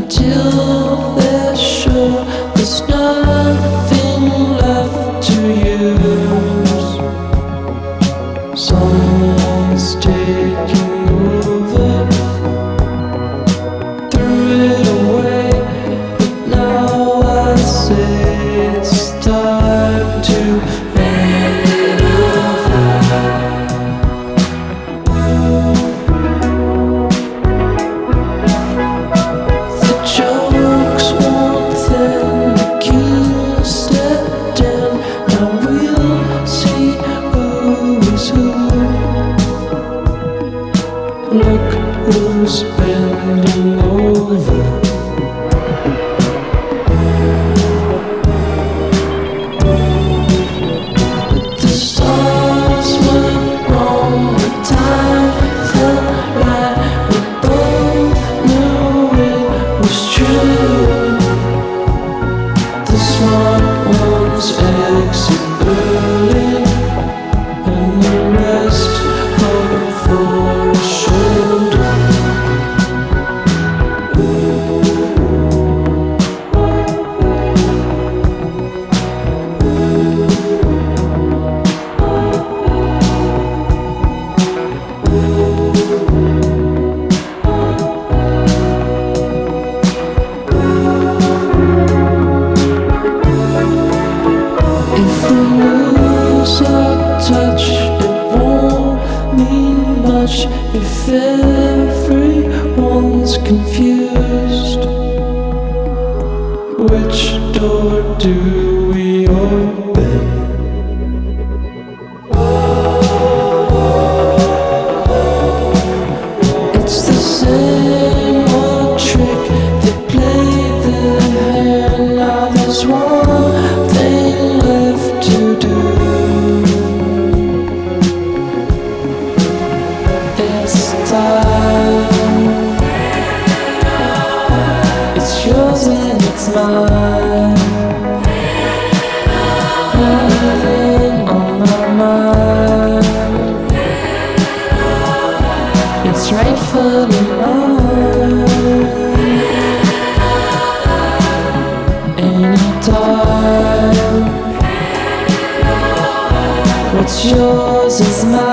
until they're sure there's nothing left to use. Someone's taking over, threw it away, but now I say it's time to hand it over. The jokes won't thin, the king stepped in. Now we'll see who is who. Look who's bending over. But the stars went wrong, the time felt right. We both knew it was true. The smart ones exit early, and the rest hope for a shoulder. If we lose our touch, it won't mean much if everyone's confused. Which door do we open? It's the same old trick, they play the hand. Now there's one thing left to do. It's time. It's yours and it's mine. Nothing on my mind. It's rightfully mine. Anytime. What's yours is mine.